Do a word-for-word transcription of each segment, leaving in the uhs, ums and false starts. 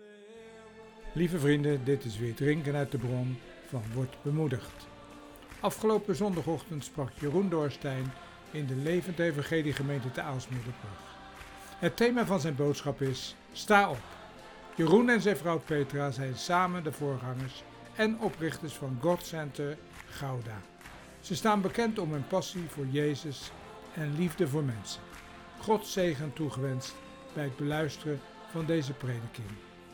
Lieve vrienden, dit is weer Drinken uit de Bron van Word Bemoedigd. Afgelopen zondagochtend sprak Jeroen Dorstein in de Levend Evangelie gemeente te Aalsmeerderbrug. Het thema van zijn boodschap is: sta op. Jeroen en zijn vrouw Petra zijn samen de voorgangers en oprichters van God Center Gouda. Ze staan bekend om hun passie voor Jezus en liefde voor mensen. God zegen toegewenst bij het beluisteren van deze prediking.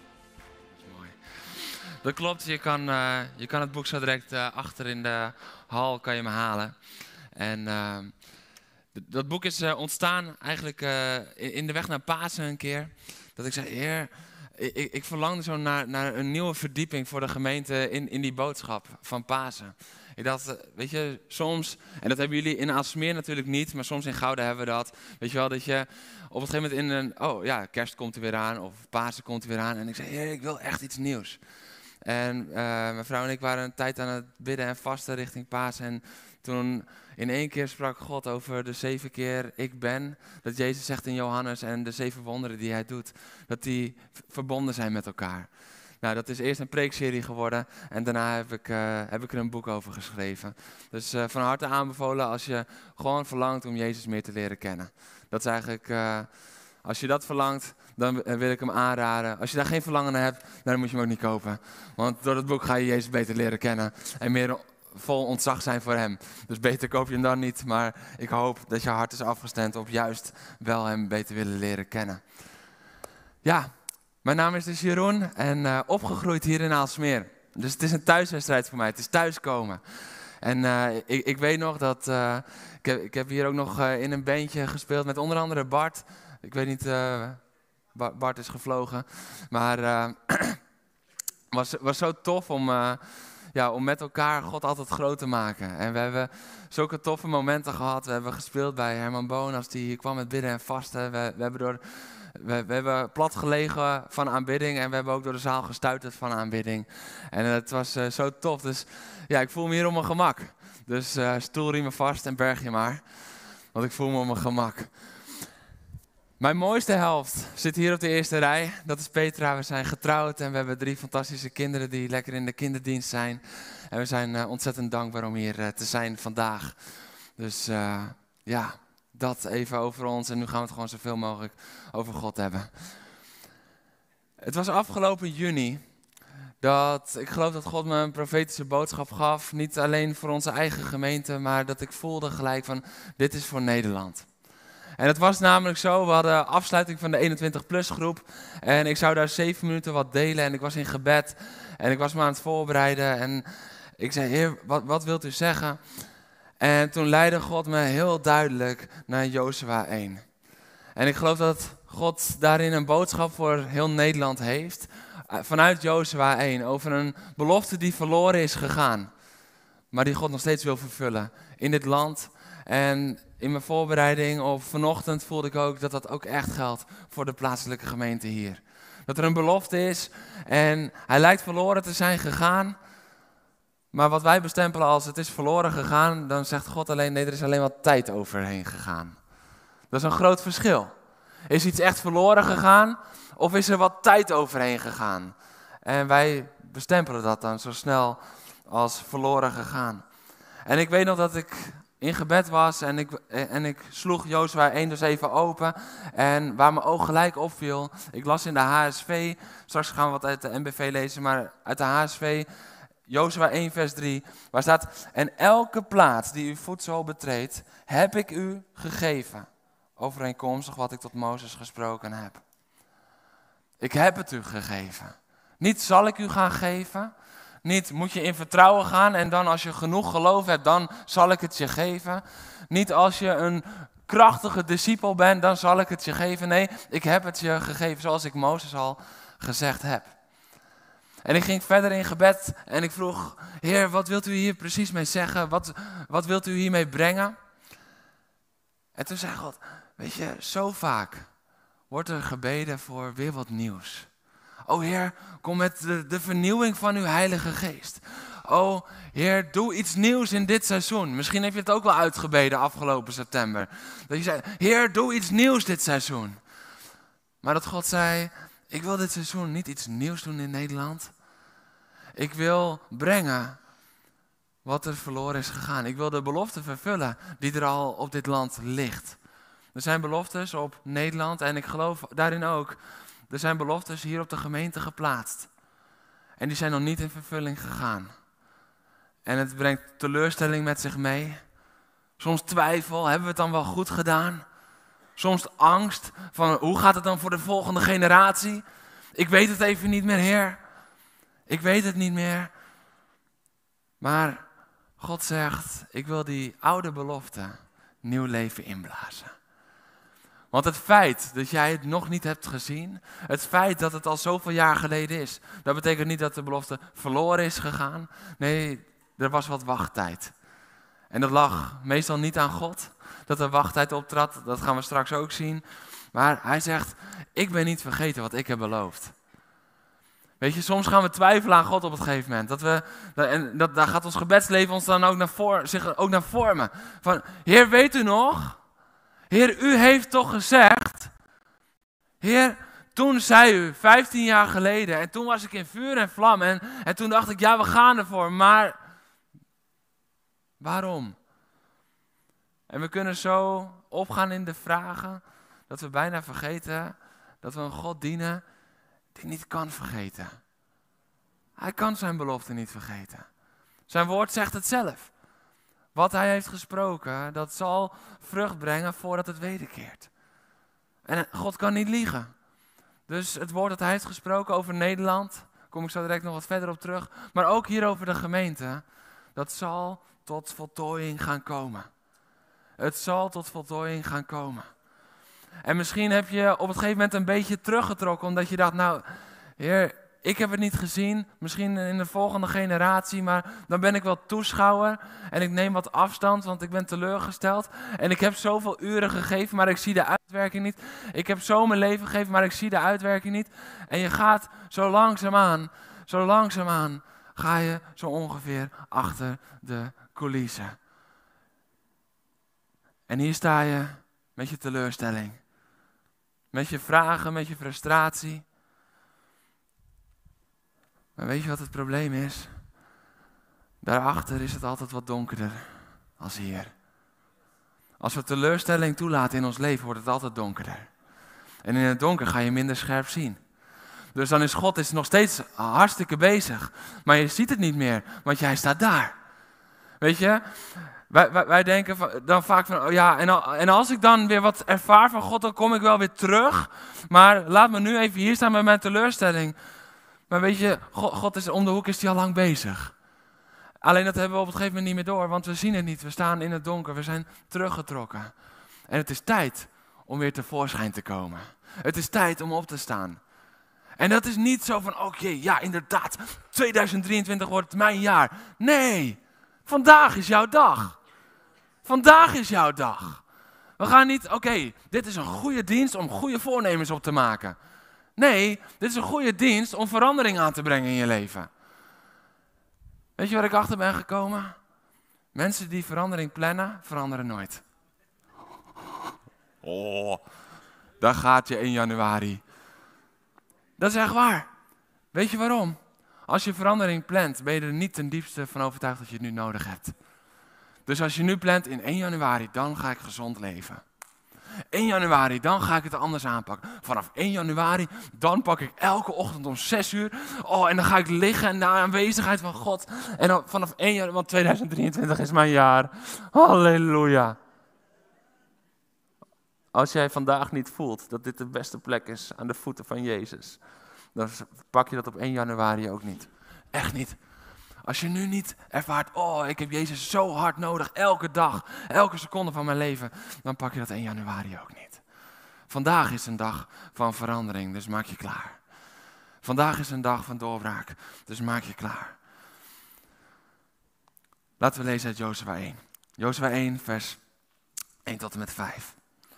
Dat klopt, je kan, uh, je kan het boek zo direct uh, achter in de hal kan je me halen. En uh, d- dat boek is uh, ontstaan eigenlijk uh, in, in de weg naar Pasen een keer. Dat ik zei, Heer, ik, ik verlangde zo naar, naar een nieuwe verdieping voor de gemeente in, in die boodschap van Pasen. Ik dacht, uh, weet je, soms, en dat hebben jullie in Aalsmeer natuurlijk niet, maar soms in Gouda hebben we dat. Weet je wel, dat je op een gegeven moment in een, oh ja, kerst komt er weer aan of Pasen komt er weer aan. En ik zei, Heer, ik wil echt iets nieuws. En uh, mijn vrouw en ik waren een tijd aan het bidden en vasten richting Pasen. En toen in één keer sprak God over de zeven keer ik ben. Dat Jezus zegt in Johannes en de zeven wonderen die hij doet. Dat die verbonden zijn met elkaar. Nou, dat is eerst een preekserie geworden. En daarna heb ik, uh, heb ik er een boek over geschreven. Dus uh, van harte aanbevolen als je gewoon verlangt om Jezus meer te leren kennen. Dat is eigenlijk, uh, als je dat verlangt, dan wil ik hem aanraden. Als je daar geen verlangen naar hebt, dan moet je hem ook niet kopen. Want door het boek ga je Jezus beter leren kennen. En meer vol ontzag zijn voor hem. Dus beter koop je hem dan niet. Maar ik hoop dat je hart is afgestemd op juist wel hem beter willen leren kennen. Ja, mijn naam is dus Jeroen. En uh, opgegroeid hier in Aalsmeer. Dus het is een thuiswedstrijd voor mij. Het is thuiskomen. En uh, ik, ik weet nog dat... Uh, ik, heb, ik heb hier ook nog uh, in een bandje gespeeld met onder andere Bart. Ik weet niet... Uh, Bart is gevlogen, maar het uh, was, was zo tof om, uh, ja, om met elkaar God altijd groot te maken. En we hebben zulke toffe momenten gehad. We hebben gespeeld bij Herman Boon als die hier kwam met bidden en vasten. We, we, hebben door, we, we hebben plat gelegen van aanbidding en we hebben ook door de zaal gestuiterd van aanbidding. En uh, het was uh, zo tof, dus ja, ik voel me hier op mijn gemak. Dus uh, stoelriemen vast en berg je maar, want ik voel me op mijn gemak. Mijn mooiste helft zit hier op de eerste rij. Dat is Petra. We zijn getrouwd en we hebben drie fantastische kinderen die lekker in de kinderdienst zijn. En we zijn uh, ontzettend dankbaar om hier uh, te zijn vandaag. Dus uh, ja, dat even over ons. En nu gaan we het gewoon zoveel mogelijk over God hebben. Het was afgelopen juni dat ik geloof dat God me een profetische boodschap gaf. Niet alleen voor onze eigen gemeente, maar dat ik voelde gelijk van dit is voor Nederland. En het was namelijk zo, we hadden afsluiting van de eenentwintig plus groep en ik zou daar zeven minuten wat delen en ik was in gebed en ik was me aan het voorbereiden en ik zei, Heer, wat, wat wilt u zeggen? En toen leidde God me heel duidelijk naar Jozua één. En ik geloof dat God daarin een boodschap voor heel Nederland heeft, vanuit Jozua één, over een belofte die verloren is gegaan, maar die God nog steeds wil vervullen in dit land. En in mijn voorbereiding of vanochtend voelde ik ook dat dat ook echt geldt voor de plaatselijke gemeente hier. Dat er een belofte is en hij lijkt verloren te zijn gegaan. Maar wat wij bestempelen als het is verloren gegaan, dan zegt God alleen nee, er is alleen wat tijd overheen gegaan. Dat is een groot verschil. Is iets echt verloren gegaan of is er wat tijd overheen gegaan? En wij bestempelen dat dan zo snel als verloren gegaan. En ik weet nog dat ik in gebed was en ik, en ik sloeg Jozua één dus even open. En waar mijn oog gelijk opviel, ik las in de H S V, straks gaan we wat uit de N B V lezen, maar uit de H S V, Jozua één vers drie, waar staat: en elke plaats die uw voetzool betreedt, heb ik u gegeven, overeenkomstig wat ik tot Mozes gesproken heb. Ik heb het u gegeven. Niet zal ik u gaan geven. Niet moet je in vertrouwen gaan en dan als je genoeg geloof hebt, dan zal ik het je geven. Niet als je een krachtige discipel bent, dan zal ik het je geven. Nee, ik heb het je gegeven zoals ik Mozes al gezegd heb. En ik ging verder in gebed en ik vroeg, Heer, wat wilt u hier precies mee zeggen? Wat, wat wilt u hiermee brengen? En toen zei God, weet je, zo vaak wordt er gebeden voor weer wat nieuws. O Heer, kom met de, de vernieuwing van uw Heilige Geest. O Heer, doe iets nieuws in dit seizoen. Misschien heb je het ook wel uitgebeden afgelopen september. Dat je zei, Heer, doe iets nieuws dit seizoen. Maar dat God zei, ik wil dit seizoen niet iets nieuws doen in Nederland. Ik wil brengen wat er verloren is gegaan. Ik wil de belofte vervullen die er al op dit land ligt. Er zijn beloftes op Nederland en ik geloof daarin ook. Er zijn beloftes hier op de gemeente geplaatst. En die zijn nog niet in vervulling gegaan. En het brengt teleurstelling met zich mee. Soms twijfel, hebben we het dan wel goed gedaan? Soms angst, van hoe gaat het dan voor de volgende generatie? Ik weet het even niet meer, Heer. Ik weet het niet meer. Maar God zegt, ik wil die oude belofte nieuw leven inblazen. Want het feit dat jij het nog niet hebt gezien, het feit dat het al zoveel jaar geleden is, dat betekent niet dat de belofte verloren is gegaan. Nee, er was wat wachttijd. En dat lag meestal niet aan God, dat er wachttijd optrad, dat gaan we straks ook zien. Maar hij zegt, ik ben niet vergeten wat ik heb beloofd. Weet je, soms gaan we twijfelen aan God op het gegeven moment. Dat we, en dat, daar gaat ons gebedsleven ons dan ook naar, voor, zich ook naar vormen. Van, Heer, weet u nog? Heer, u heeft toch gezegd, Heer, toen zei u, vijftien jaar geleden, en toen was ik in vuur en vlam, en, en toen dacht ik, ja, we gaan ervoor, maar waarom? En we kunnen zo opgaan in de vragen, dat we bijna vergeten dat we een God dienen die niet kan vergeten. Hij kan zijn belofte niet vergeten. Zijn woord zegt het zelf. Wat hij heeft gesproken, dat zal vrucht brengen voordat het wederkeert. En God kan niet liegen. Dus het woord dat hij heeft gesproken over Nederland, daar kom ik zo direct nog wat verder op terug, maar ook hier over de gemeente, dat zal tot voltooiing gaan komen. Het zal tot voltooiing gaan komen. En misschien heb je op het gegeven moment een beetje teruggetrokken, omdat je dacht, nou, Heer, ik heb het niet gezien, misschien in de volgende generatie, maar dan ben ik wel toeschouwer en ik neem wat afstand, want ik ben teleurgesteld. En ik heb zoveel uren gegeven, maar ik zie de uitwerking niet. Ik heb zo mijn leven gegeven, maar ik zie de uitwerking niet. En je gaat zo langzaamaan, zo langzaamaan, ga je zo ongeveer achter de coulissen. En hier sta je met je teleurstelling, met je vragen, met je frustratie. Maar weet je wat het probleem is? Daarachter is het altijd wat donkerder als hier. Als we teleurstelling toelaten in ons leven, wordt het altijd donkerder. En in het donker ga je minder scherp zien. Dus dan is God is nog steeds hartstikke bezig. Maar je ziet het niet meer, want jij staat daar. Weet je, wij, wij, wij denken van, dan vaak van, oh ja, en, al, en als ik dan weer wat ervaar van God, dan kom ik wel weer terug. Maar laat me nu even hier staan met mijn teleurstelling. Maar weet je, God, God is om de hoek, is hij al lang bezig. Alleen dat hebben we op het gegeven moment niet meer door, want we zien het niet. We staan in het donker, we zijn teruggetrokken. En het is tijd om weer tevoorschijn te komen. Het is tijd om op te staan. En dat is niet zo van, oké, okay, ja inderdaad, tweeduizend drieëntwintig wordt mijn jaar. Nee, vandaag is jouw dag. Vandaag is jouw dag. We gaan niet, oké, okay, dit is een goede dienst om goede voornemens op te maken. Nee, dit is een goede dienst om verandering aan te brengen in je leven. Weet je waar ik achter ben gekomen? Mensen die verandering plannen, veranderen nooit. Oh, daar gaat je één januari. Dat is echt waar. Weet je waarom? Als je verandering plant, ben je er niet ten diepste van overtuigd dat je het nu nodig hebt. Dus als je nu plant in één januari, dan ga ik gezond leven. één januari, dan ga ik het anders aanpakken. Vanaf één januari, dan pak ik elke ochtend om zes uur. Oh, en dan ga ik liggen in de aanwezigheid van God. En dan vanaf één januari, want tweeduizend drieëntwintig is mijn jaar. Halleluja. Als jij vandaag niet voelt dat dit de beste plek is aan de voeten van Jezus, dan pak je dat op één januari ook niet. Echt niet. Als je nu niet ervaart, oh, ik heb Jezus zo hard nodig, elke dag, elke seconde van mijn leven, dan pak je dat één januari ook niet. Vandaag is een dag van verandering, dus maak je klaar. Vandaag is een dag van doorbraak, dus maak je klaar. Laten we lezen uit Jozua één. Jozua één, vers één tot en met vijf.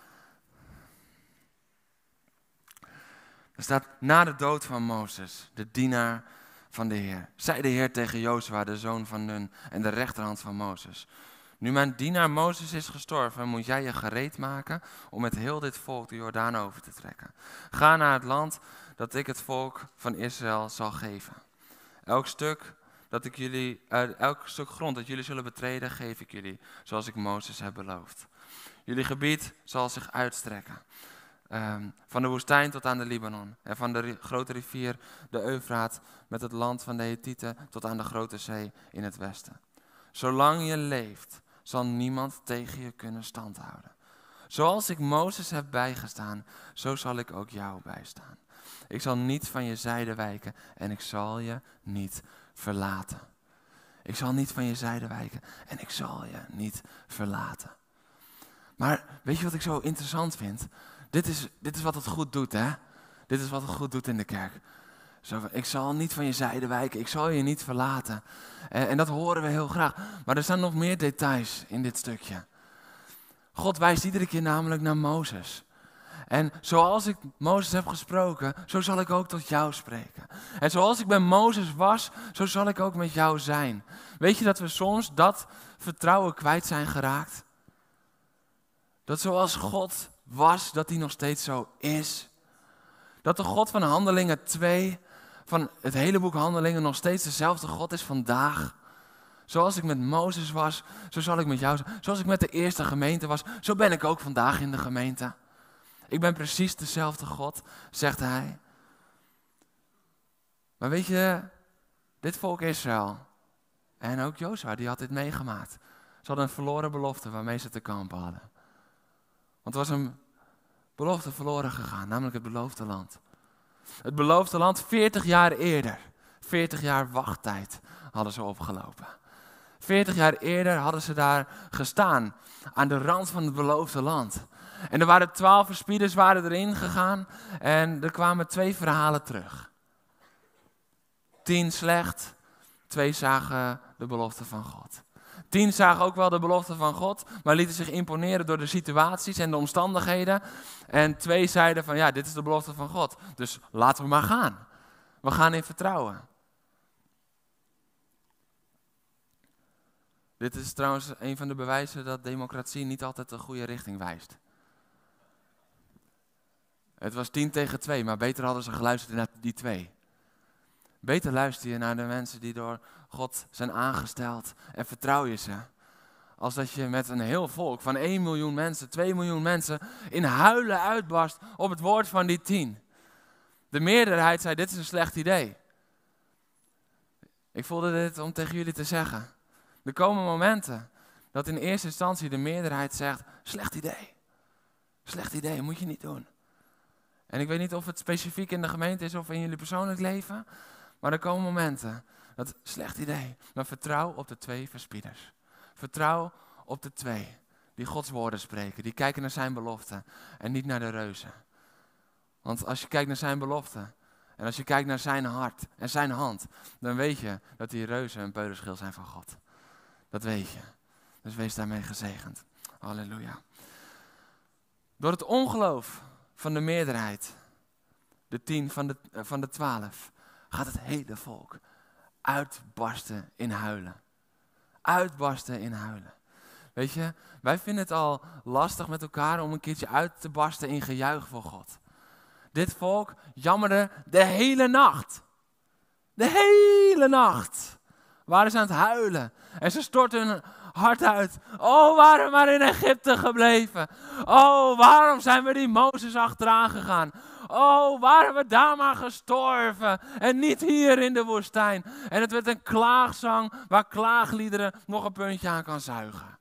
Er staat, na de dood van Mozes, de dienaar van de Heer, zei de Heer tegen Jozua, de zoon van Nun en de rechterhand van Mozes. Nu mijn dienaar Mozes is gestorven, moet jij je gereed maken om met heel dit volk de Jordaan over te trekken. Ga naar het land dat ik het volk van Israël zal geven. Elk stuk, dat ik jullie, uh, elk stuk grond dat jullie zullen betreden, geef ik jullie, zoals ik Mozes heb beloofd. Jullie gebied zal zich uitstrekken. Um, van de woestijn tot aan de Libanon. En van de ri- grote rivier, de Eufraat, met het land van de Hethieten tot aan de grote zee in het westen. Zolang je leeft, zal niemand tegen je kunnen standhouden. Zoals ik Mozes heb bijgestaan, zo zal ik ook jou bijstaan. Ik zal niet van je zijde wijken en ik zal je niet verlaten. Ik zal niet van je zijde wijken en ik zal je niet verlaten. Maar weet je wat ik zo interessant vind? Dit is, dit is wat het goed doet, hè? Dit is wat het goed doet in de kerk. Zo, ik zal niet van je zijde wijken, ik zal je niet verlaten. En, en dat horen we heel graag. Maar er staan nog meer details in dit stukje. God wijst iedere keer namelijk naar Mozes. En zoals ik Mozes heb gesproken, zo zal ik ook tot jou spreken. En zoals ik bij Mozes was, zo zal ik ook met jou zijn. Weet je dat we soms dat vertrouwen kwijt zijn geraakt? Dat zoals God was, dat hij nog steeds zo is. Dat de God van Handelingen twee, van het hele boek Handelingen, nog steeds dezelfde God is vandaag. Zoals ik met Mozes was, zo zal ik met jou zijn. Zoals ik met de eerste gemeente was, zo ben ik ook vandaag in de gemeente. Ik ben precies dezelfde God, zegt hij. Maar weet je, dit volk Israël en ook Jozua, die had dit meegemaakt. Ze hadden een verloren belofte waarmee ze te kampen hadden. Want er was een belofte verloren gegaan, namelijk het beloofde land. Het beloofde land veertig jaar eerder, veertig jaar wachttijd hadden ze opgelopen. veertig jaar eerder hadden ze daar gestaan, aan de rand van het beloofde land. En er waren twaalf verspieders waren erin gegaan en er kwamen twee verhalen terug. Tien slecht, twee zagen de belofte van God. Tien zagen ook wel de belofte van God, maar lieten zich imponeren door de situaties en de omstandigheden. En twee zeiden van ja, dit is de belofte van God, dus laten we maar gaan. We gaan in vertrouwen. Dit is trouwens een van de bewijzen dat democratie niet altijd de goede richting wijst. Het was tien tegen twee, maar beter hadden ze geluisterd naar die twee. Beter luister je naar de mensen die door God zijn aangesteld en vertrouw je ze. Als dat je met een heel volk van één miljoen mensen, twee miljoen mensen in huilen uitbarst op het woord van die tien. De meerderheid zei, dit is een slecht idee. Ik voelde dit om tegen jullie te zeggen. Er komen momenten dat in eerste instantie de meerderheid zegt, slecht idee. Slecht idee, moet je niet doen. En ik weet niet of het specifiek in de gemeente is of in jullie persoonlijk leven. Maar er komen momenten, dat slecht idee. Maar vertrouw op de twee verspieders. Vertrouw op de twee die Gods woorden spreken. Die kijken naar zijn belofte en niet naar de reuzen. Want als je kijkt naar zijn belofte en als je kijkt naar zijn hart en zijn hand. Dan weet je dat die reuzen een peulenschil zijn van God. Dat weet je. Dus wees daarmee gezegend. Halleluja. Door het ongeloof van de meerderheid, de tien van de, van de twaalf, gaat het hele volk uitbarsten in huilen. Uitbarsten in huilen. Weet je, wij vinden het al lastig met elkaar om een keertje uit te barsten in gejuich voor God. Dit volk jammerde de hele nacht. De hele nacht waren ze aan het huilen. En ze stortten hun hart uit. Oh, waren we maar in Egypte gebleven. Oh, waarom zijn we die Mozes achteraan gegaan? Oh, waren we daar maar gestorven en niet hier in de woestijn. En het werd een klaagzang waar klaagliederen nog een puntje aan kan zuigen.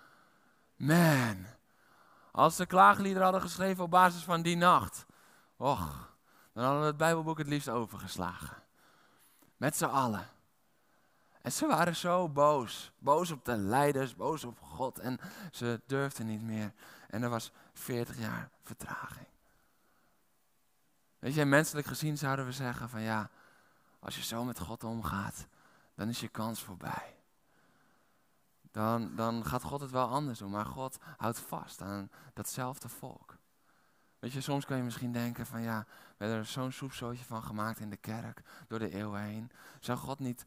Man, als ze klaagliederen hadden geschreven op basis van die nacht. Och, dan hadden we het Bijbelboek het liefst overgeslagen. Met z'n allen. En ze waren zo boos. Boos op de leiders, boos op God. En ze durfden niet meer. En er was veertig jaar vertraging. Weet je, menselijk gezien zouden we zeggen van ja, als je zo met God omgaat, dan is je kans voorbij. Dan, dan gaat God het wel anders doen, maar God houdt vast aan datzelfde volk. Weet je, soms kan je misschien denken van ja, we hebben er zo'n soepzootje van gemaakt in de kerk, door de eeuwen heen. Zou God niet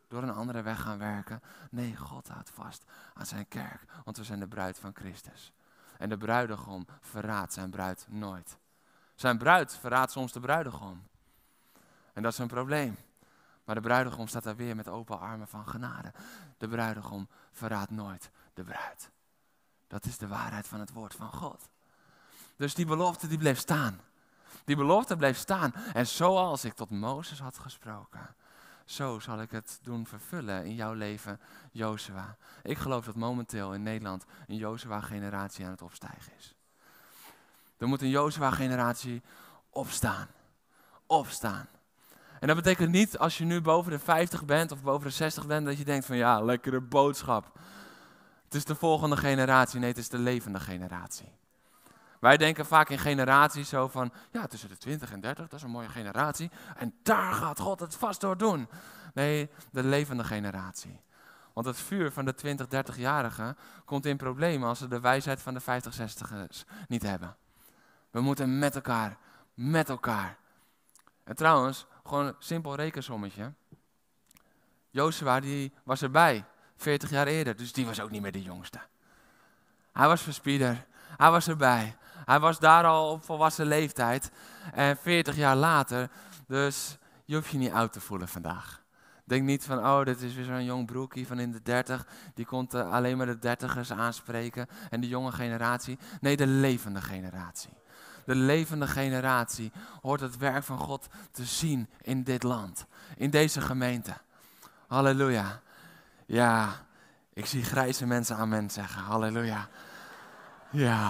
door een andere weg gaan werken. Nee, God houdt vast aan zijn kerk, want we zijn de bruid van Christus. En de bruidegom verraadt zijn bruid nooit. Zijn bruid verraadt soms de bruidegom. En dat is een probleem. Maar de bruidegom staat daar weer met open armen van genade. De bruidegom verraadt nooit de bruid. Dat is de waarheid van het woord van God. Dus die belofte die bleef staan. Die belofte bleef staan. En zoals ik tot Mozes had gesproken, zo zal ik het doen vervullen in jouw leven, Jozua. Ik geloof dat momenteel in Nederland een Jozua-generatie aan het opstijgen is. Er moet een Jozua-generatie opstaan. Opstaan. En dat betekent niet als je nu boven de vijftig bent of boven de zestig bent, dat je denkt van ja, lekkere boodschap. Het is de volgende generatie. Nee, het is de levende generatie. Wij denken vaak in generaties zo van, ja, tussen de twintig en dertig, dat is een mooie generatie. En daar gaat God het vast door doen. Nee, de levende generatie. Want het vuur van de twintig, dertig-jarigen komt in problemen als ze de wijsheid van de vijftig, zestigers niet hebben. We moeten met elkaar, met elkaar. En trouwens, gewoon een simpel rekensommetje. Jozua, die was erbij, veertig jaar eerder, dus die was ook niet meer de jongste. Hij was verspieder, hij was erbij. Hij was daar al op volwassen leeftijd en veertig jaar later, dus je hoeft je niet oud te voelen vandaag. Denk niet van, oh, dit is weer zo'n jong broekie van in de dertig, die komt uh, alleen maar de dertigers aanspreken en de jonge generatie. Nee, de levende generatie. De levende generatie hoort het werk van God te zien in dit land, in deze gemeente. Halleluja. Ja, ik zie grijze mensen amen zeggen. Halleluja. Ja.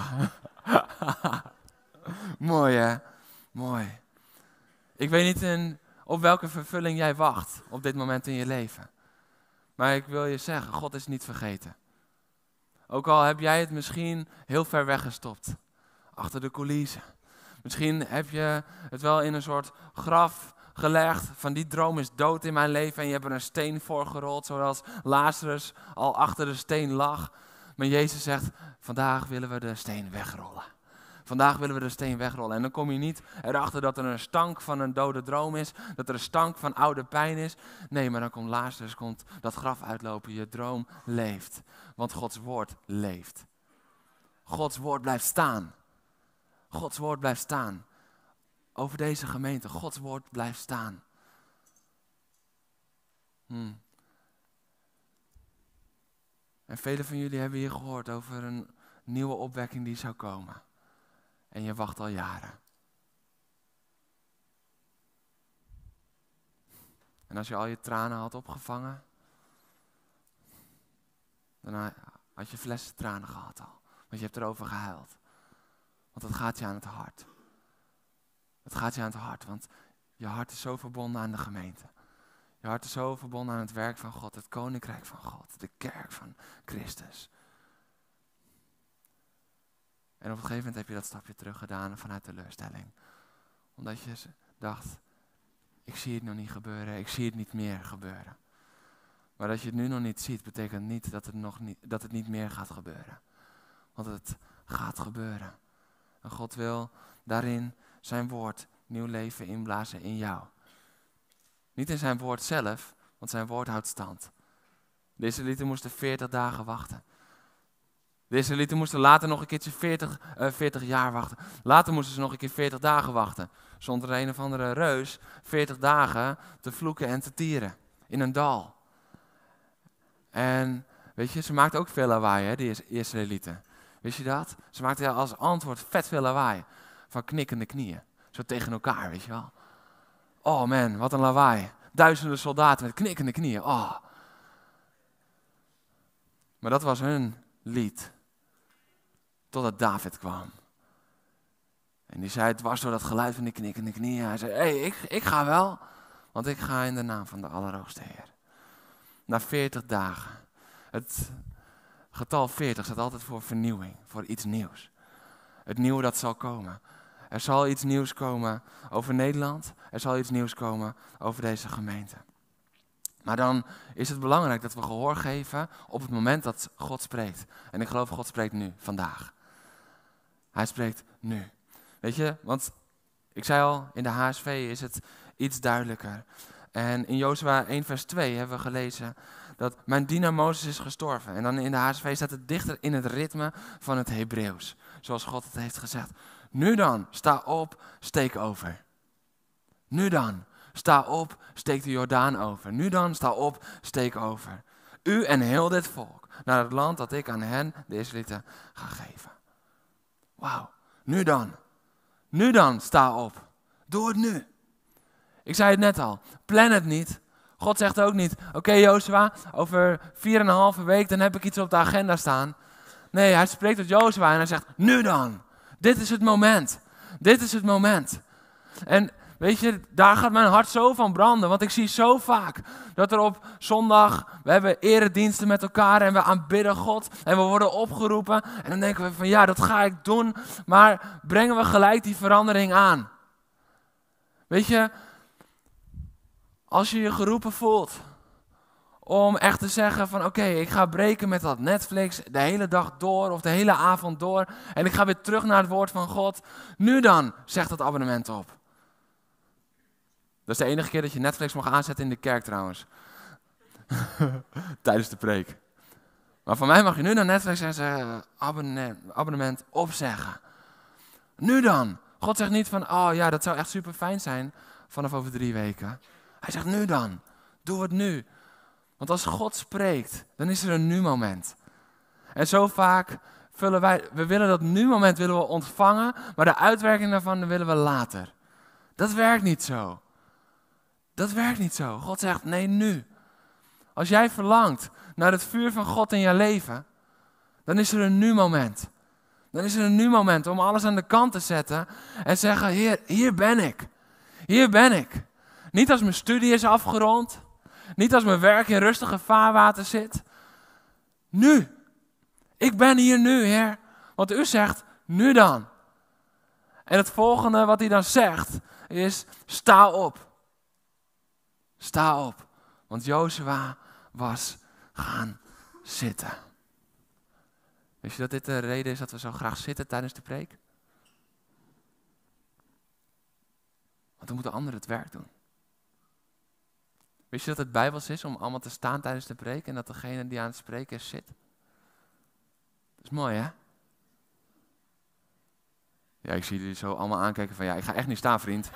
Mooi hè? Mooi. Ik weet niet in, op welke vervulling jij wacht op dit moment in je leven. Maar ik wil je zeggen, God is niet vergeten. Ook al heb jij het misschien heel ver weggestopt. Achter de coulissen. Misschien heb je het wel in een soort graf gelegd. Van die droom is dood in mijn leven. En je hebt er een steen voor gerold. Zoals Lazarus al achter de steen lag. Maar Jezus zegt, vandaag willen we de steen wegrollen. Vandaag willen we de steen wegrollen. En dan kom je niet erachter dat er een stank van een dode droom is. Dat er een stank van oude pijn is. Nee, maar dan komt Lazarus, komt dat graf uitlopen. Je droom leeft. Want Gods woord leeft. Gods woord blijft staan. Gods woord blijft staan. Over deze gemeente. Gods woord blijft staan. Hmm. En velen van jullie hebben hier gehoord over een nieuwe opwekking die zou komen. En je wacht al jaren. En als je al je tranen had opgevangen, dan had je flessen tranen gehad al. Want je hebt erover gehuild. Want het gaat je aan het hart. Het gaat je aan het hart, want je hart is zo verbonden aan de gemeente. Je hart is zo verbonden aan het werk van God, het koninkrijk van God, de kerk van Christus. En op een gegeven moment heb je dat stapje terug gedaan vanuit teleurstelling. Omdat je dacht, ik zie het nog niet gebeuren, ik zie het niet meer gebeuren. Maar dat je het nu nog niet ziet, betekent niet dat het, nog niet, dat het niet meer gaat gebeuren. Want het gaat gebeuren. En God wil daarin zijn woord nieuw leven inblazen in jou. Niet in zijn woord zelf, want zijn woord houdt stand. De Israëlieten moesten veertig dagen wachten. De Israëlieten moesten later nog een keertje veertig, uh, veertig jaar wachten. Later moesten ze nog een keer veertig dagen wachten. Zonder een of andere reus veertig dagen te vloeken en te tieren. In een dal. En weet je, ze maakten ook veel lawaai, hè, die Israëlieten. Wist je dat? Ze maakten als antwoord vet veel lawaai. Van knikkende knieën. Zo tegen elkaar, weet je wel. Oh man, wat een lawaai. Duizenden soldaten met knikkende knieën. Oh. Maar dat was hun lied. Totdat David kwam. En die zei, het was door dat geluid van die knikkende knieën. Hij zei, hé, hey, ik, ik ga wel. Want ik ga in de naam van de Allerhoogste Heer. Na veertig dagen. Het getal veertig staat altijd voor vernieuwing. Voor iets nieuws. Het nieuwe dat zal komen. Er zal iets nieuws komen over Nederland. Er zal iets nieuws komen over deze gemeente. Maar dan is het belangrijk dat we gehoor geven op het moment dat God spreekt. En ik geloof God spreekt nu, vandaag. Hij spreekt nu. Weet je, want ik zei al, in de H S V is het iets duidelijker. En in Jozua één vers twee hebben we gelezen dat mijn dienaar Mozes is gestorven. En dan in de H S V staat het dichter in het ritme van het Hebreeuws. Zoals God het heeft gezegd. Nu dan, sta op, steek over. Nu dan, sta op, steek de Jordaan over. Nu dan, sta op, steek over. U en heel dit volk naar het land dat ik aan hen, de Israëlieten, ga geven. Wauw, nu dan. Nu dan, sta op. Doe het nu. Ik zei het net al, plan het niet. God zegt ook niet, oké okay, Jozua, over vier en een halve week dan heb ik iets op de agenda staan. Nee, hij spreekt tot Jozua en hij zegt, nu dan. Dit is het moment. Dit is het moment. En weet je, daar gaat mijn hart zo van branden. Want ik zie zo vaak dat er op zondag, we hebben erediensten met elkaar en we aanbidden God. En we worden opgeroepen. En dan denken we van ja, dat ga ik doen. Maar brengen we gelijk die verandering aan. Weet je, als je je geroepen voelt om echt te zeggen van oké, okay, ik ga breken met dat Netflix de hele dag door of de hele avond door. En ik ga weer terug naar het woord van God. Nu dan, zegt dat abonnement op. Dat is de enige keer dat je Netflix mag aanzetten in de kerk trouwens. Tijdens de preek. Maar van mij mag je nu naar Netflix en zeggen, abonnement, abonnement opzeggen. Nu dan. God zegt niet van, oh ja, dat zou echt super fijn zijn vanaf over drie weken. Hij zegt nu dan. Doe het nu. Want als God spreekt, dan is er een nu-moment. En zo vaak vullen wij, we willen dat nu-moment willen we ontvangen, maar de uitwerking daarvan willen we later. Dat werkt niet zo. Dat werkt niet zo. God zegt, nee, nu. Als jij verlangt naar het vuur van God in je leven, dan is er een nu-moment. Dan is er een nu-moment om alles aan de kant te zetten en zeggen, Heer, hier ben ik. Hier ben ik. Niet als mijn studie is afgerond. Niet als mijn werk in rustige vaarwater zit. Nu. Ik ben hier nu, Heer. Want u zegt, nu dan. En het volgende wat hij dan zegt is, sta op. Sta op. Want Jozua was gaan zitten. Wist je dat dit de reden is dat we zo graag zitten tijdens de preek? Want dan moeten anderen het werk doen. Wist je dat het Bijbels is om allemaal te staan tijdens de preek en dat degene die aan het spreken is zit? Dat is mooi, hè? Ja, ik zie jullie zo allemaal aankijken van ja, ik ga echt niet staan, vriend.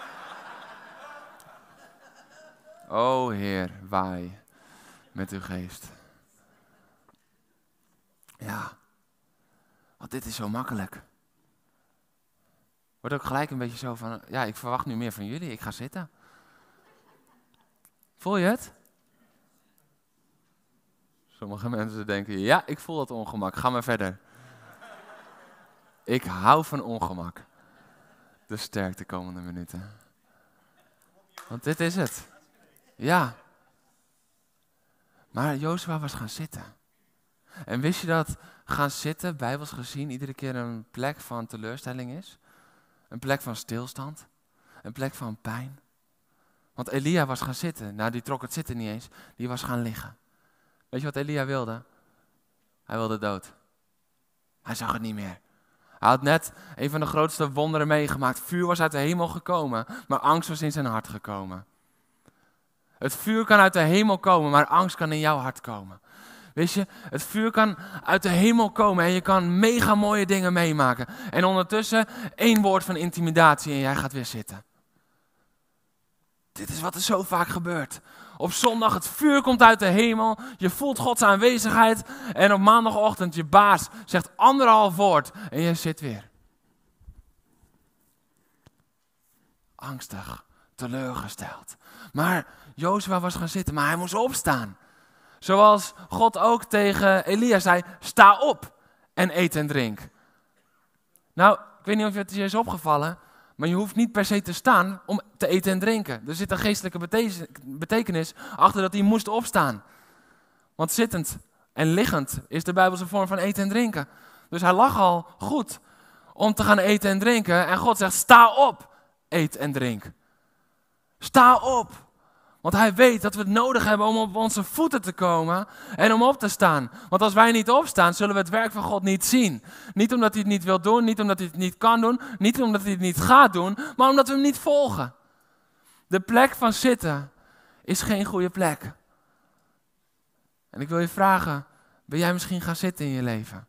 O Heer, waai met uw geest. Ja, want dit is zo makkelijk. Wordt ook gelijk een beetje zo van, ja, ik verwacht nu meer van jullie, ik ga zitten. Voel je het? Sommige mensen denken, ja, ik voel dat ongemak, ga maar verder. Ik hou van ongemak. Dus sterk de komende minuten. Want dit is het. Ja. Maar Jozua was gaan zitten. En wist je dat gaan zitten, bijbels gezien, iedere keer een plek van teleurstelling is? Een plek van stilstand? Een plek van pijn? Want Elia was gaan zitten. Nou, die trok het zitten niet eens. Die was gaan liggen. Weet je wat Elia wilde? Hij wilde dood. Hij zag het niet meer. Hij had net een van de grootste wonderen meegemaakt. Vuur was uit de hemel gekomen, maar angst was in zijn hart gekomen. Het vuur kan uit de hemel komen, maar angst kan in jouw hart komen. Weet je, het vuur kan uit de hemel komen en je kan mega mooie dingen meemaken. En ondertussen één woord van intimidatie en jij gaat weer zitten. Dit is wat er zo vaak gebeurt. Op zondag het vuur komt uit de hemel, je voelt Gods aanwezigheid en op maandagochtend je baas zegt anderhalf woord en je zit weer. Angstig, teleurgesteld. Maar Jozua was gaan zitten, maar hij moest opstaan. Zoals God ook tegen Elia zei, sta op en eet en drink. Nou, ik weet niet of het je is opgevallen, maar je hoeft niet per se te staan om te eten en drinken. Er zit een geestelijke betekenis achter dat hij moest opstaan. Want zittend en liggend is de Bijbelse vorm van eten en drinken. Dus hij lag al goed om te gaan eten en drinken. En God zegt, sta op, eet en drink. Sta op. Want hij weet dat we het nodig hebben om op onze voeten te komen en om op te staan. Want als wij niet opstaan, zullen we het werk van God niet zien. Niet omdat hij het niet wil doen, niet omdat hij het niet kan doen, niet omdat hij het niet gaat doen, maar omdat we hem niet volgen. De plek van zitten is geen goede plek. En ik wil je vragen, ben jij misschien gaan zitten in je leven?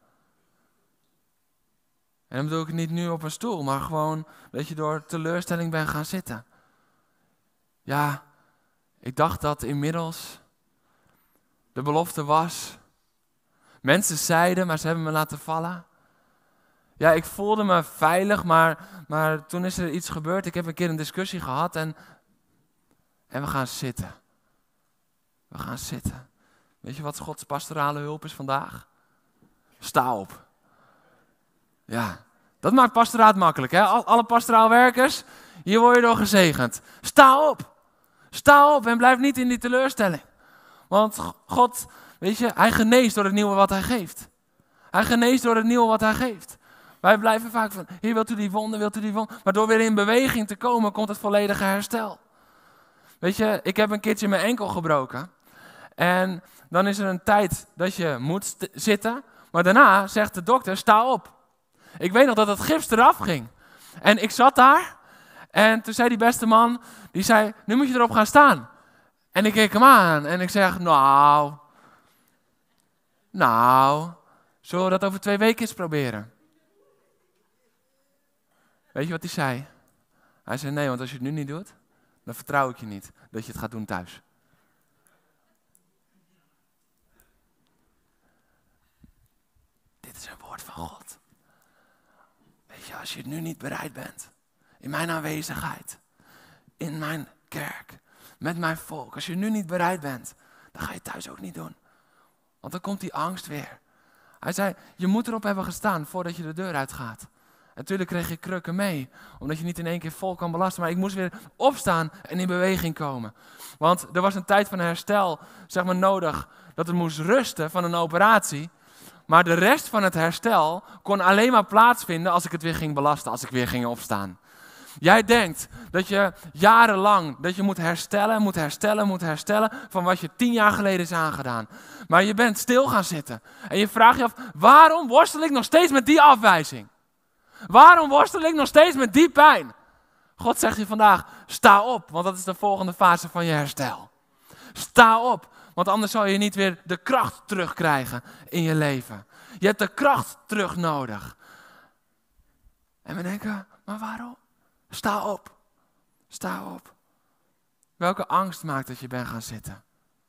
En dan bedoel ik niet nu op een stoel, maar gewoon dat je door teleurstelling bent gaan zitten. Ja, ik dacht dat inmiddels de belofte was. Mensen zeiden, maar ze hebben me laten vallen. Ja, ik voelde me veilig, maar, maar toen is er iets gebeurd. Ik heb een keer een discussie gehad en, en we gaan zitten. We gaan zitten. Weet je wat Gods pastorale hulp is vandaag? Sta op. Ja, dat maakt pastoraat makkelijk, hè? Alle pastoraal werkers, hier word je door gezegend. Sta op. Sta op en blijf niet in die teleurstelling. Want God, weet je, hij geneest door het nieuwe wat hij geeft. Hij geneest door het nieuwe wat hij geeft. Wij blijven vaak van, hier wilt u die wonde, wilt u die wonde. Maar door weer in beweging te komen, komt het volledige herstel. Weet je, ik heb een keertje mijn enkel gebroken. En dan is er een tijd dat je moet st- zitten. Maar daarna zegt de dokter, sta op. Ik weet nog dat het gips eraf ging. En ik zat daar. En toen zei die beste man, die zei, nu moet je erop gaan staan. En ik keek hem aan en ik zeg, nou, nou, zullen we dat over twee weken eens proberen? Weet je wat hij zei? Hij zei, nee, want als je het nu niet doet, dan vertrouw ik je niet dat je het gaat doen thuis. Dit is een woord van God. Weet je, als je het nu niet bereid bent, in mijn aanwezigheid, in mijn kerk, met mijn volk. Als je nu niet bereid bent, dan ga je het thuis ook niet doen. Want dan komt die angst weer. Hij zei, je moet erop hebben gestaan voordat je de deur uitgaat. Natuurlijk kreeg je krukken mee, omdat je niet in één keer vol kan belasten. Maar ik moest weer opstaan en in beweging komen. Want er was een tijd van herstel, zeg maar, nodig. Dat het moest rusten van een operatie. Maar de rest van het herstel kon alleen maar plaatsvinden als ik het weer ging belasten, als ik weer ging opstaan. Jij denkt dat je jarenlang, dat je moet herstellen, moet herstellen, moet herstellen van wat je tien jaar geleden is aangedaan. Maar je bent stil gaan zitten. En je vraagt je af, waarom worstel ik nog steeds met die afwijzing? Waarom worstel ik nog steeds met die pijn? God zegt je vandaag, sta op, want dat is de volgende fase van je herstel. Sta op, want anders zal je niet weer de kracht terugkrijgen in je leven. Je hebt de kracht terug nodig. En we denken, maar waarom? Sta op. Sta op. Welke angst maakt dat je bent gaan zitten?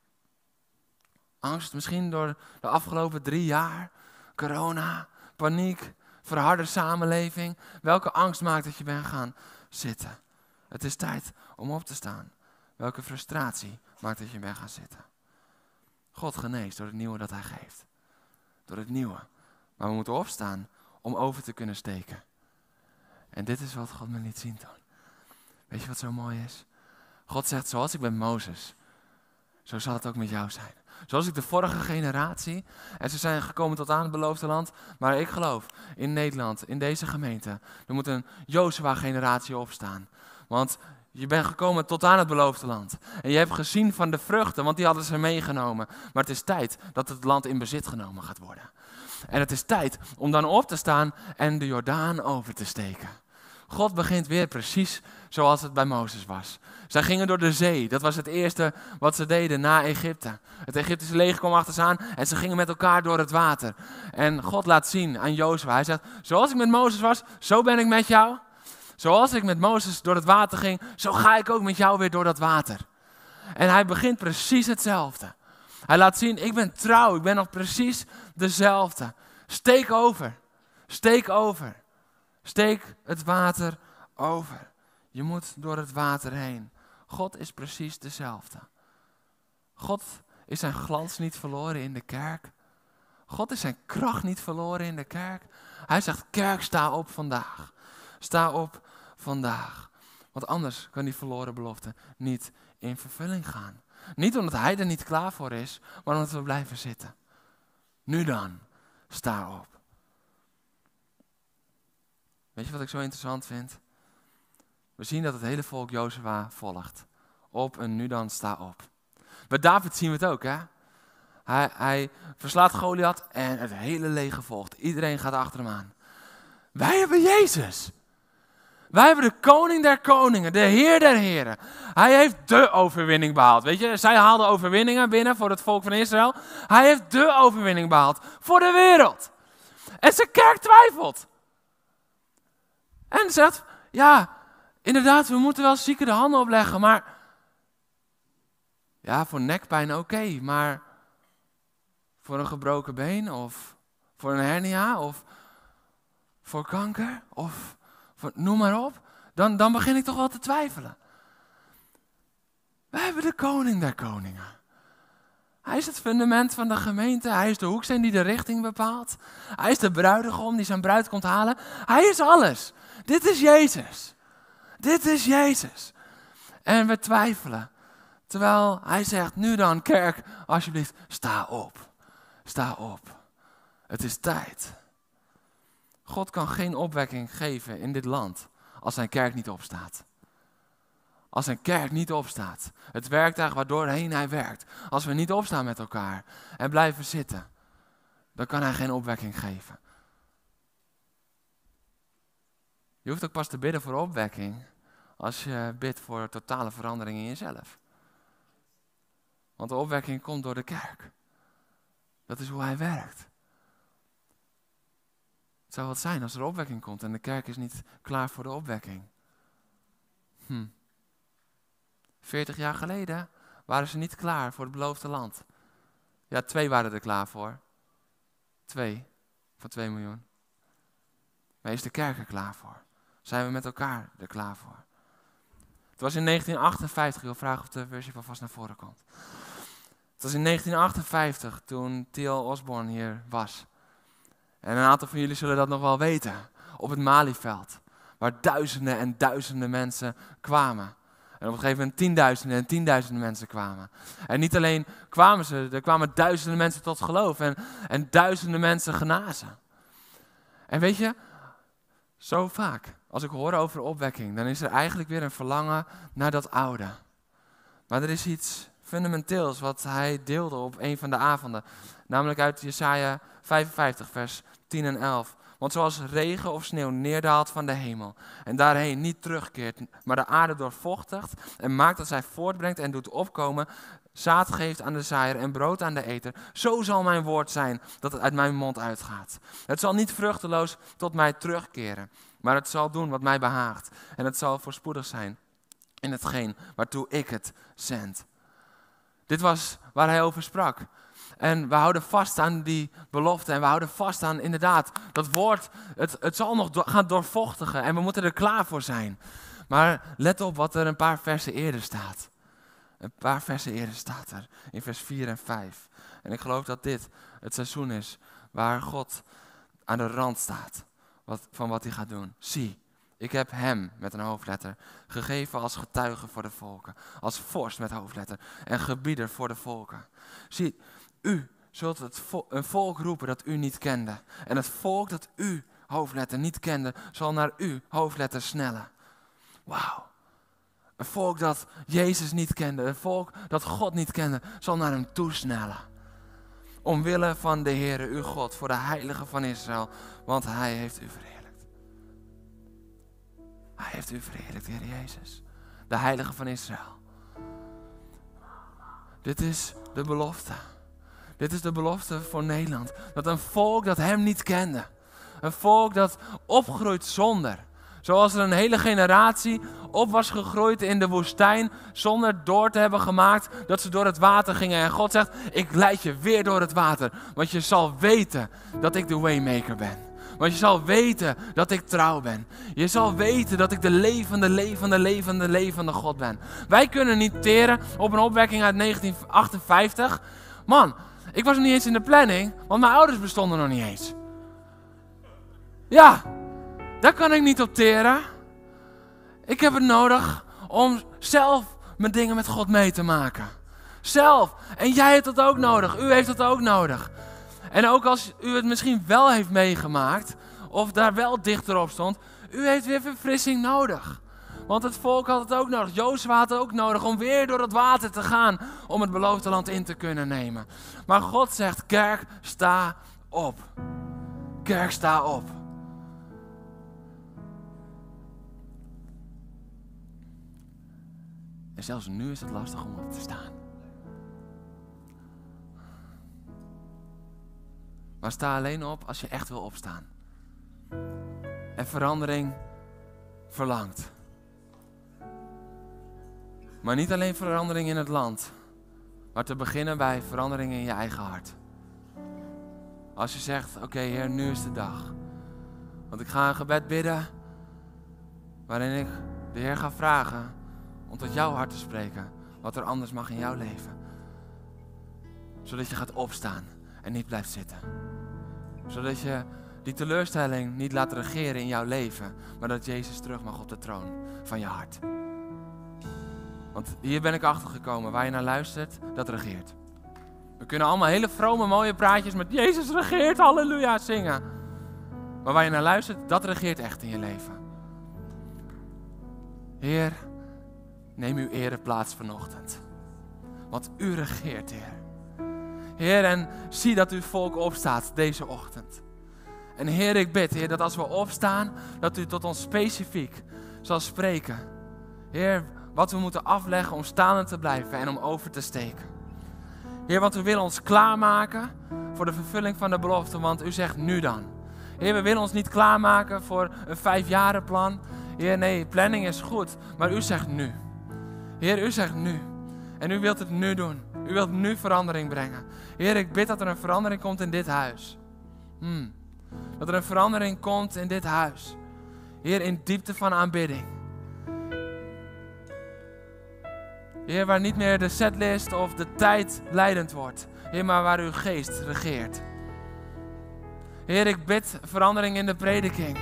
Angst misschien door de afgelopen drie jaar. Corona, paniek, verharde samenleving. Welke angst maakt dat je bent gaan zitten? Het is tijd om op te staan. Welke frustratie maakt dat je bent gaan zitten? God geneest door het nieuwe dat hij geeft. Door het nieuwe. Maar we moeten opstaan om over te kunnen steken. En dit is wat God me liet zien toen. Weet je wat zo mooi is? God zegt, zoals ik met Mozes, zo zal het ook met jou zijn. Zoals ik de vorige generatie, en ze zijn gekomen tot aan het beloofde land, maar ik geloof in Nederland, in deze gemeente, er moet een Jozua-generatie opstaan. Want je bent gekomen tot aan het beloofde land. En je hebt gezien van de vruchten, want die hadden ze meegenomen. Maar het is tijd dat het land in bezit genomen gaat worden. En het is tijd om dan op te staan en de Jordaan over te steken. God begint weer precies zoals het bij Mozes was. Zij gingen door de zee. Dat was het eerste wat ze deden na Egypte. Het Egyptische leger kwam achter ze aan en ze gingen met elkaar door het water. En God laat zien aan Jozua. Hij zegt, zoals ik met Mozes was, zo ben ik met jou. Zoals ik met Mozes door het water ging, zo ga ik ook met jou weer door dat water. En hij begint precies hetzelfde. Hij laat zien, ik ben trouw, ik ben nog precies dezelfde. Steek over, steek over. Steek het water over. Je moet door het water heen. God is precies dezelfde. God is zijn glans niet verloren in de kerk. God is zijn kracht niet verloren in de kerk. Hij zegt, kerk, sta op vandaag. Sta op vandaag. Want anders kan die verloren belofte niet in vervulling gaan. Niet omdat hij er niet klaar voor is, maar omdat we blijven zitten. Nu dan, sta op. Weet je wat ik zo interessant vind? We zien dat het hele volk Jozua volgt. Op en nu dan, sta op. Bij David zien we het ook, hè? Hij, hij verslaat Goliath en het hele leger volgt. Iedereen gaat achter hem aan. Wij hebben Jezus. Wij hebben de koning der koningen, de heer der heren. Hij heeft de overwinning behaald. Weet je, zij haalden overwinningen binnen voor het volk van Israël. Hij heeft de overwinning behaald voor de wereld. En zijn kerk twijfelt. En zegt, ja, inderdaad, we moeten wel zieken de handen opleggen, maar ja, voor nekpijn oké, okay, maar voor een gebroken been of voor een hernia of voor kanker of voor, noem maar op, dan, dan begin ik toch wel te twijfelen. Wij hebben de koning der koningen. Hij is het fundament van de gemeente. Hij is de hoeksteen die de richting bepaalt. Hij is de bruidegom die zijn bruid komt halen. Hij is alles. Dit is Jezus. Dit is Jezus. En we twijfelen. Terwijl hij zegt, nu dan kerk, alsjeblieft, sta op. Sta op. Het is tijd. God kan geen opwekking geven in dit land als zijn kerk niet opstaat. Als een kerk niet opstaat, het werktuig waardoorheen hij werkt. Als we niet opstaan met elkaar en blijven zitten, dan kan hij geen opwekking geven. Je hoeft ook pas te bidden voor opwekking als je bidt voor totale verandering in jezelf. Want de opwekking komt door de kerk. Dat is hoe hij werkt. Het zou wat zijn als er opwekking komt en de kerk is niet klaar voor de opwekking. Hm. Veertig jaar geleden waren ze niet klaar voor het beloofde land. Ja, twee waren er klaar voor. Twee. Van twee miljoen. Maar is de kerk er klaar voor? Zijn we met elkaar er klaar voor? Het was in negentien achtenvijftig, ik wil vragen of de versie van vast naar voren komt. Het was in negentien achtenvijftig toen T L Osborne hier was. En een aantal van jullie zullen dat nog wel weten. Op het Malieveld. Waar duizenden en duizenden mensen kwamen. En op een gegeven moment tienduizenden en tienduizenden mensen kwamen. En niet alleen kwamen ze, er kwamen duizenden mensen tot geloof. En, en duizenden mensen genazen. En weet je, zo vaak, als ik hoor over opwekking, dan is er eigenlijk weer een verlangen naar dat oude. Maar er is iets fundamenteels wat hij deelde op een van de avonden. Namelijk uit Jesaja vijfenvijftig, vers tien en elf. Want zoals regen of sneeuw neerdaalt van de hemel en daarheen niet terugkeert, maar de aarde doorvochtigt en maakt dat zij voortbrengt en doet opkomen, zaad geeft aan de zaaier en brood aan de eter, zo zal mijn woord zijn dat het uit mijn mond uitgaat. Het zal niet vruchteloos tot mij terugkeren, maar het zal doen wat mij behaagt en het zal voorspoedig zijn in hetgeen waartoe ik het zend. Dit was waar hij over sprak. En we houden vast aan die belofte en we houden vast aan inderdaad dat woord, het, het zal nog do- gaan doorvochtigen en we moeten er klaar voor zijn. Maar let op wat er een paar versen eerder staat. Een paar versen eerder staat er, in vers vier en vijf. En ik geloof dat dit het seizoen is waar God aan de rand staat wat, van wat hij gaat doen. Zie, ik heb hem, met een hoofdletter, gegeven als getuige voor de volken. Als vorst met hoofdletter en gebieder voor de volken. Zie, u zult het vo- een volk roepen dat u niet kende. En het volk dat u, hoofdletter, niet kende, zal naar u, hoofdletter, snellen. Wauw. Een volk dat Jezus niet kende, een volk dat God niet kende, zal naar hem toesnellen. Omwille van de Heere, uw God, voor de heilige van Israël, want hij heeft u verheerlijkt. Hij heeft u verheerlijkt, Heer Jezus. De heilige van Israël. Dit is de belofte. Dit is de belofte voor Nederland. Dat een volk dat hem niet kende. Een volk dat opgroeit zonder. Zoals er een hele generatie op was gegroeid in de woestijn. Zonder door te hebben gemaakt dat ze door het water gingen. En God zegt, ik leid je weer door het water. Want je zal weten dat ik de waymaker ben. Want je zal weten dat ik trouw ben. Je zal weten dat ik de levende, levende, levende, levende God ben. Wij kunnen niet teren op een opwekking uit negentien achtenvijftig. Man, ik was nog niet eens in de planning, want mijn ouders bestonden nog niet eens. Ja, daar kan ik niet op teren. Ik heb het nodig om zelf mijn dingen met God mee te maken. Zelf. En jij hebt dat ook nodig. U heeft dat ook nodig. En ook als u het misschien wel heeft meegemaakt, of daar wel dichter op stond, u heeft weer verfrissing nodig. Want het volk had het ook nodig. Jozua had het ook nodig om weer door het water te gaan, om het beloofde land in te kunnen nemen. Maar God zegt, kerk, sta op. Kerk, sta op. En zelfs nu is het lastig om op te staan. Maar sta alleen op als je echt wil opstaan. En verandering verlangt. Maar niet alleen verandering in het land. Maar te beginnen bij verandering in je eigen hart. Als je zegt, oké okay, Heer, nu is de dag. Want ik ga een gebed bidden. Waarin ik de Heer ga vragen om tot jouw hart te spreken. Wat er anders mag in jouw leven. Zodat je gaat opstaan en niet blijft zitten. Zodat je die teleurstelling niet laat regeren in jouw leven. Maar dat Jezus terug mag op de troon van je hart. Want hier ben ik achtergekomen. Waar je naar luistert, dat regeert. We kunnen allemaal hele vrome mooie praatjes met Jezus regeert, halleluja zingen. Maar waar je naar luistert, dat regeert echt in je leven. Heer, neem uw ereplaats vanochtend. Want u regeert, Heer. Heer, en zie dat uw volk opstaat deze ochtend. En Heer, ik bid, Heer, dat als we opstaan, dat u tot ons specifiek zal spreken. Heer, wat we moeten afleggen om staande te blijven en om over te steken. Heer, want we willen ons klaarmaken voor de vervulling van de belofte, want u zegt nu dan. Heer, we willen ons niet klaarmaken voor een vijfjarenplan. Heer, nee, planning is goed, maar u zegt nu. Heer, u zegt nu. En u wilt het nu doen. U wilt nu verandering brengen. Heer, ik bid dat er een verandering komt in dit huis. Hmm. Dat er een verandering komt in dit huis. Heer, in diepte van aanbidding. Heer, waar niet meer de setlist of de tijd leidend wordt. Heer, maar waar uw geest regeert. Heer, ik bid verandering in de prediking.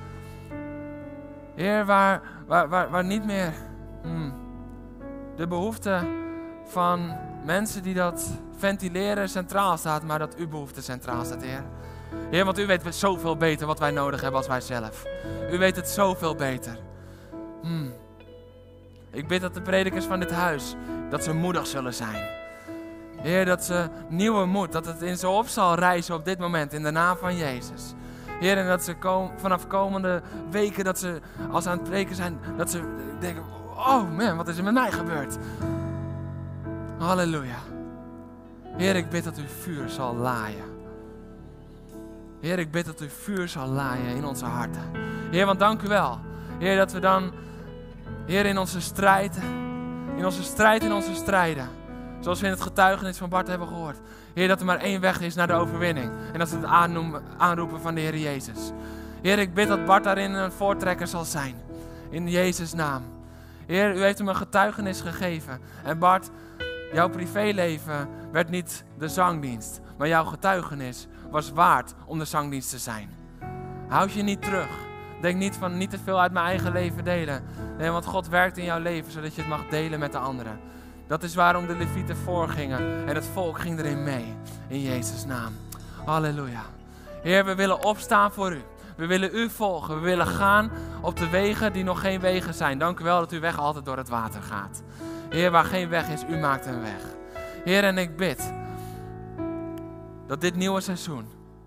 Heer, waar, waar, waar, waar niet meer hmm, de behoefte van mensen die dat ventileren centraal staat, maar dat uw behoefte centraal staat, Heer. Heer, want u weet zoveel beter wat wij nodig hebben als wij zelf. U weet het zoveel beter. Hmm. Ik bid dat de predikers van dit huis, dat ze moedig zullen zijn. Heer, dat ze nieuwe moed, dat het in ze op zal rijzen op dit moment in de naam van Jezus. Heer, en dat ze kom, vanaf komende weken, dat ze als ze aan het preken zijn, dat ze denken, oh man, wat is er met mij gebeurd? Halleluja. Heer, ik bid dat uw vuur zal laaien. Heer, ik bid dat uw vuur zal laaien in onze harten. Heer, want dank u wel. Heer, dat we dan, Heer, in onze strijd, in onze strijd, in onze strijden, zoals we in het getuigenis van Bart hebben gehoord. Heer, dat er maar één weg is naar de overwinning. En dat is het aannoemen, aanroepen van de Heer Jezus. Heer, ik bid dat Bart daarin een voortrekker zal zijn. In Jezus' naam. Heer, u heeft hem een getuigenis gegeven. En Bart, jouw privéleven werd niet de zangdienst. Maar jouw getuigenis was waard om de zangdienst te zijn. Houd je niet terug. Denk niet van niet te veel uit mijn eigen leven delen. Nee, want God werkt in jouw leven zodat je het mag delen met de anderen. Dat is waarom de Levieten voorgingen. En het volk ging erin mee. In Jezus' naam. Halleluja. Heer, we willen opstaan voor u. We willen u volgen. We willen gaan op de wegen die nog geen wegen zijn. Dank u wel dat uw weg altijd door het water gaat. Heer, waar geen weg is, u maakt een weg. Heer, en ik bid dat dit nieuwe seizoen,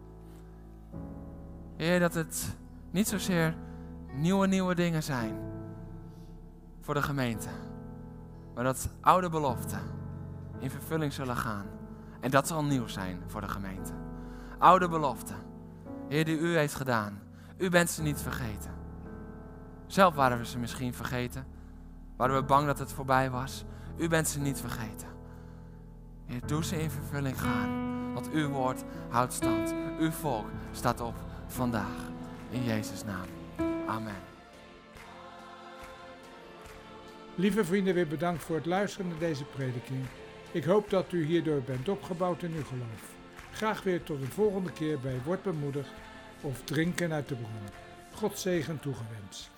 Heer, dat het niet zozeer nieuwe, nieuwe dingen zijn voor de gemeente. Maar dat oude beloften in vervulling zullen gaan. En dat zal nieuw zijn voor de gemeente. Oude beloften, Heer, die u heeft gedaan. U bent ze niet vergeten. Zelf waren we ze misschien vergeten. Waren we bang dat het voorbij was. U bent ze niet vergeten. Heer, doe ze in vervulling gaan. Want uw woord houdt stand. Uw volk staat op vandaag. In Jezus' naam. Amen. Lieve vrienden, weer bedankt voor het luisteren naar deze prediking. Ik hoop dat u hierdoor bent opgebouwd in uw geloof. Graag weer tot de volgende keer bij Word Bemoedigd of Drinken uit de Bron. God zegen toegewenst.